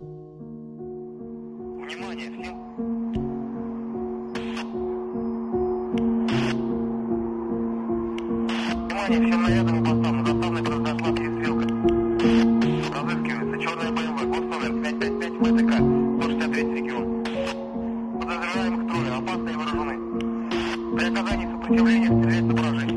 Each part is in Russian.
Внимание всем! Внимание всем нарядам и постам! На заставной произошла перестрелка. Разыскивается черная БМВ, госномер 555 ВТК, 163 регион. Подозреваемых трое, опасны и вооружены. При оказании сопротивления стрелять на поражение.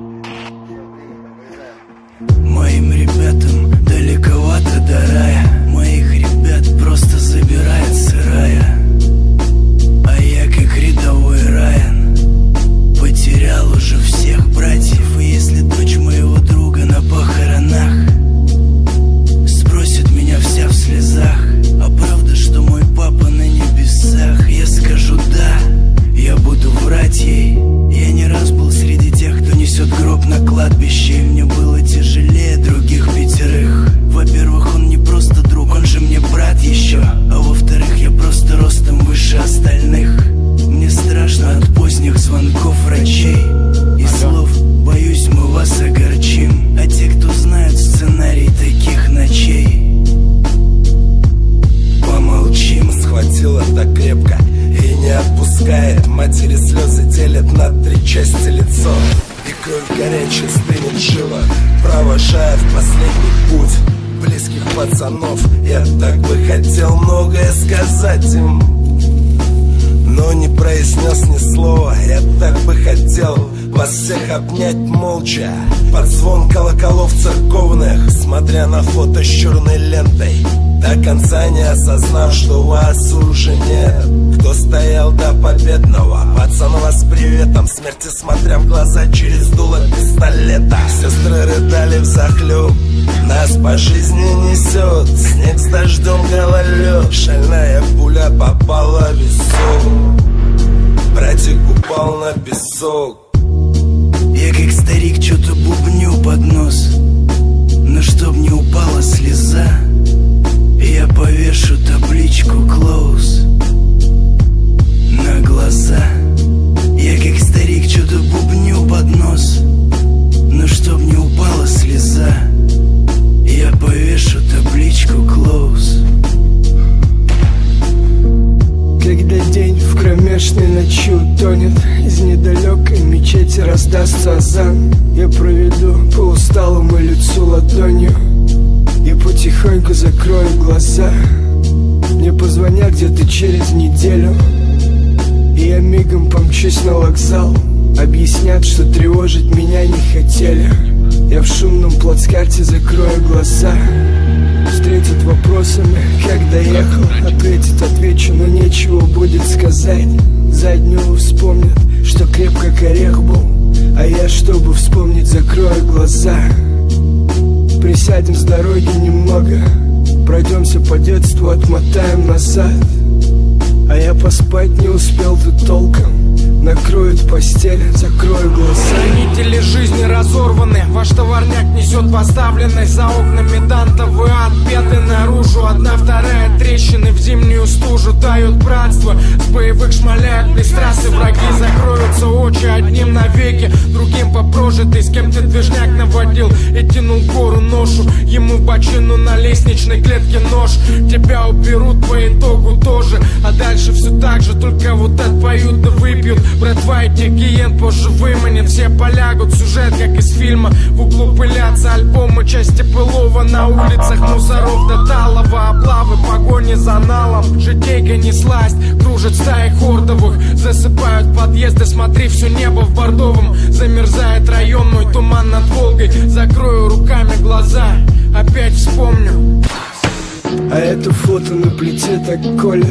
Моим ребятам далековато до рая. Моих ребят просто забирает сырая. А я как рядовой Райан потерял уже всех братьев. И если дочь моего друга на похоронах спросит меня вся в слезах: а правда, что мой папа на небесах? Я скажу да, я буду врать ей. Я не раз был среди тех, кто несет гроб на кладбище, и мне было тяжелее других пятерых. Во-первых, он не просто друг, он же мне брат еще. А во-вторых, я просто ростом выше остальных. Мне страшно от поздних звонков врачей и слов: боюсь, мы вас огорчим. А те, кто знают сценарий таких ночей, помолчим. Схватила так крепко и не отпускает. Матери слезы делят на 3 части лицо, и кровь горячая стынет живо, провожая в последний путь близких пацанов. Я так бы хотел многое сказать им, но не произнес ни слова. Я так бы хотел вас всех обнять молча под звон колоколов церковных, смотря на фото с черной лентой, до конца не осознав, что вас уже нет. Кто стоял до победного, пацан вас с приветом, смерти смотря в глаза через дуло пистолета. Сестры рыдали взахлеб, нас по жизни несет снег с дождем, гололед. Шальная пуля попала в висок, братик упал на песок. Я как старик что-то бубню под нос, но чтоб не упала слеза, я повешу табличку «Close» на глаза. Я как старик что-то бубню под нос, но чтоб не упала слеза, я повешу табличку «Close». Когда день в кромешной ночи утонет, из недалекой мечети раздастся азан. Я проведу по усталому лицу ладонью и потихоньку закрою глаза. Мне позвонят где-то через неделю, и я мигом помчусь на вокзал. Объяснят, что тревожить меня не хотели. Я в шумном плацкарте закрою глаза. Встретят вопросами, как доехал. Ответить отвечу, но нечего будет сказать. Заднюю вспомнят, что крепко как орех был. А я, чтобы вспомнить, закрою глаза. Присядем с дороги немного, пройдемся по детству, отмотаем назад. А я поспать не успел тут толком. Накроют постель, закрою глаза. Хранители жизни разорваны, ваш товарняк несет поставленность. За окнами дантовый ад, беды наружу. Одна, вторая трещины в зимнюю стужу дают братство. С боевых шмаляют близ трассы враги. Закроются очи одним навеки, другим по прожитой. С кем ты движняк наводил и тянул гору ношу. Ему в бочину на лестничной клетке нож. Тебя уберут по итогу тоже. А дальше все так же, только вот отпоют да выпьют. Братва этих гиен позже выманит, все полягут. Сюжет как из фильма, в углу пылятся альбомы, части былого. На улицах мусоров до талого, облавы, погони за налом. Житейка несласть, кружат стаи хордовых. Засыпают подъезды, смотри, все небо в бордовом. Замерзает район мой, туман над Волгой. Закрою руками глаза, опять вспомню. А это фото на плите так колет,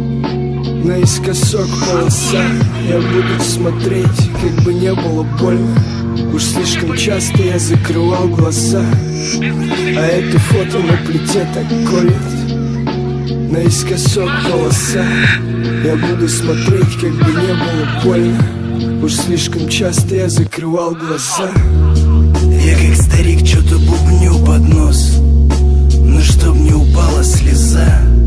наискосок полоса. Я буду смотреть, как бы не было больно. Уж слишком часто я закрывал глаза. А это фото на плите так колет, наискосок полоса. Я буду смотреть, как бы не было больно. Уж слишком часто я закрывал глаза. Я как старик что-то бубню под нос, но чтоб не упала слеза,